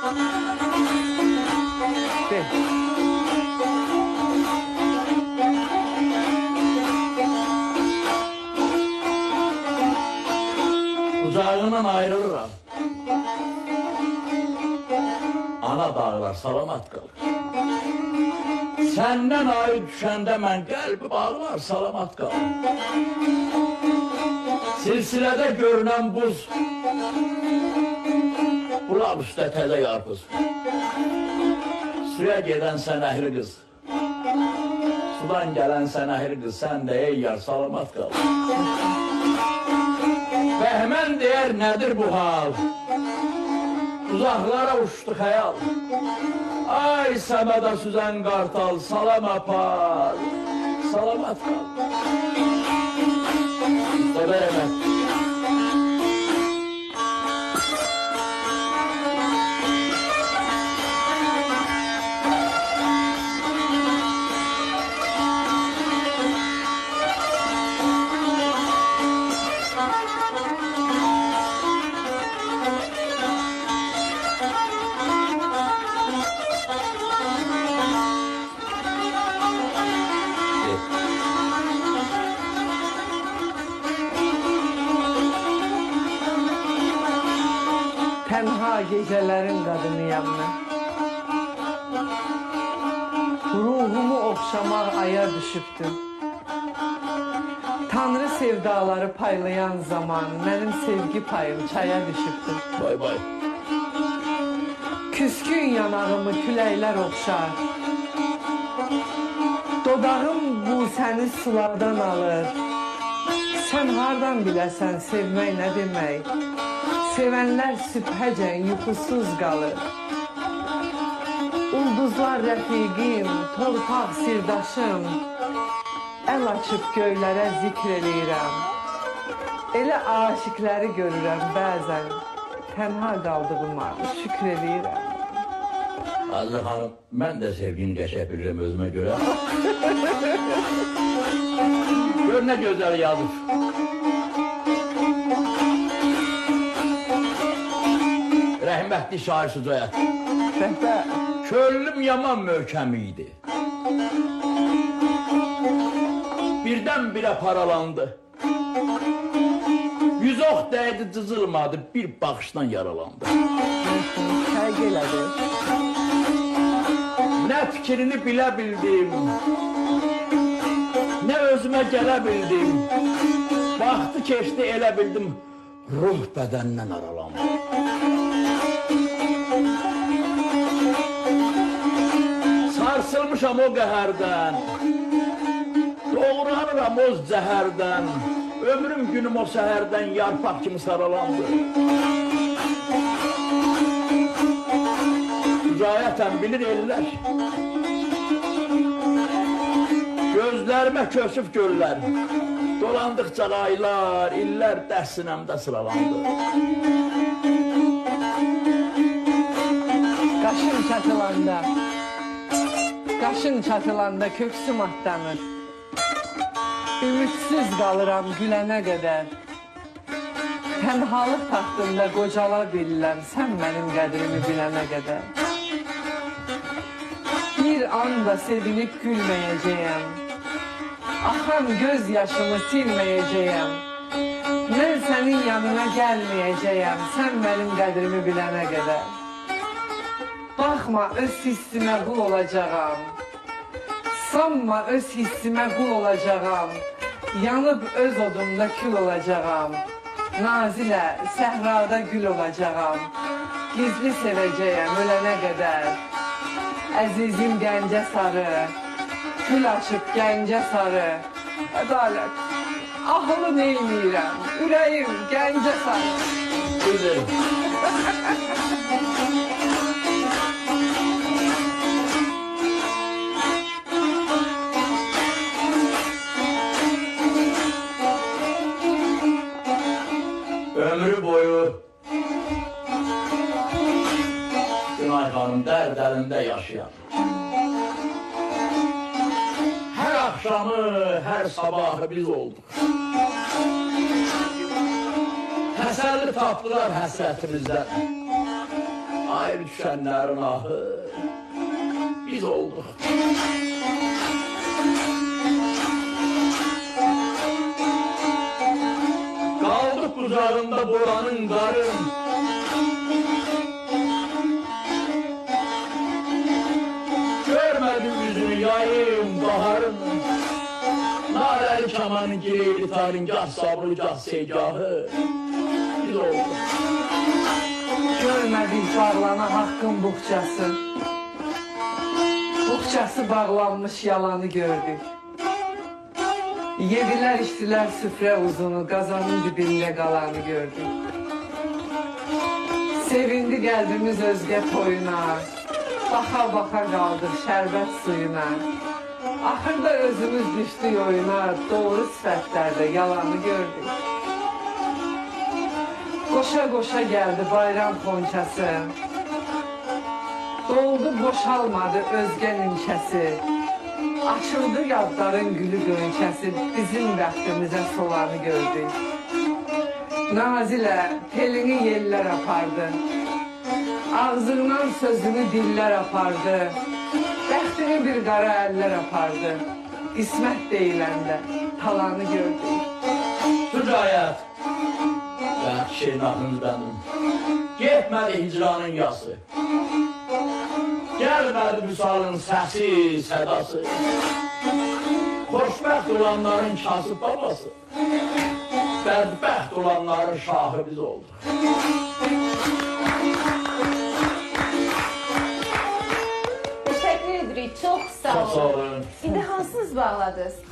Uzağından ayrılıram. Ana dağlar salamat qalır. Səndən ayı düşəndə mən qəlbi bağlar salamat qalır. Silsilədə görünən buz, bulaq üstə təzə yarpız. Suya gedən sənəhri qız, sudan gələn sənəhri qız, sən də ey yar salamat qalır. Bəhmən deyər nədir bu hal? Uzaqlara uçdu xəyal. Ay səmədə süzən qartal, salam apar, salamat qal. Dəbər əmət. Gecələrin qadınıyam mən. Ruhumu oxşamaq aya düşübdür. Tanrı sevdaları paylayan zaman mənim sevgi payım çaya düşübdür. Bay bay. Küskün yanağımı küləklər oxşar. Dodağım bu səni sulardan alır. Sən hardan biləsən sevmək nə demək? Sevənlər sübhəcən yuxusuz qalır. Ulduzlar rəfiqim, torpaq sirdaşım, əl açıb göylərə zikr eləyirəm. Elə aşiqləri görürəm bəzən, tənha qaldığıma şükür eləyirəm. Azə xanım, mən də sevgini qəşəq bilirəm özümə görə. Gör nə gözəl yazıb. Rəhmətli şair Sücayət. Köllüm yaman möhkəm idi. Birdən-birə paralandı. Yüz ox dəydi, cızılmadı, bir baxışdan yaralandı. Fərq elədi. Nə fikrini bilə bildim, nə özümə gələ bildim. Vaxtı keçdi elə bildim, ruh bədəndən aralandı. Sarsılmışam o qəhərdən, doğranıram o zəhərdən, ömrüm günüm o səhərdən yarpaq kimi saralandı. Sücayətən bilir ellər, gözlərimə kösüb görlər, dolandıqca aylar, illər dəhsinəmdə sıralandı. Qaşın çatılanda köksüm atlanır. Ümidsiz qalıram gülənə qədər. Tənhalıq taxtında qocala bilirəm, sən mənim qədrimi bilənə qədər. Bir anda sevinib gülməyəcəyəm. Axan göz yaşımı silməyəcəyəm. Mən sənin yanına gəlməyəcəyəm, sən mənim qədrimi bilənə qədər. Baxma, öz hissimə qul olacağam. Sanma, öz hissimə qul olacağam. Yanıb öz odumda kül olacağam. Nazilə, səhrada gül olacağam. Gizli sevəcəyəm ölənə qədər. Əzizim gəncə sarı, gül açıb gəncə sarı. Ədalət, ahılı neyləyirəm, ürəyim gəncə sarı. Buyurun. Ömrü boyu Günay xanım dərd əlində yaşayan, hər axşamı, hər sabahı biz olduq. Təsəlli tapdılar həsrətimizdən, ayrı düşenlerin ahı biz olduk. Kaldık kucağında boranın karın, görmedim yüzünü yayın baharın. Nareli kamanın gireyli tarın, gah sabrı gah sevgahı biz olduk. Görmedik bağlana hakkın buhçası. Buhçası bağlanmış yalanı gördük. Yediler içtiler süfre uzunu, qazanın dibinde qalanı gördük. Sevindi qəlbimiz özgə toyuna, baxa-baxa qaldıq şərbət suyuna. Axırda özümüz düşdük oyuna, doğru sifətlərdə yalanı gördük. Qoşa-qoşa gəldi bayram xonçası, doldu boşalmadı özgə nimçəsi. Açıldı yadların gülü gönçəsi, bizim bəxtimizə solanı gördük. Nazilə telini yellər apardı, ağzından sözünü dillər apardı. Bəxtini bir qara əllər apardı, qismət deyiləndə talanı gördük. Hücayət, vəhşi nahın bənim, getmədi hicranın yası. Gəlmədi müsalın səsi, sədası. Xoşbəxt olanların kasıb babası, bədbəxt olanların şahı biz olduq. Teşekkür edirik. Çok sağ olun. Çox sağ olun. İndi hansınız bağladınız?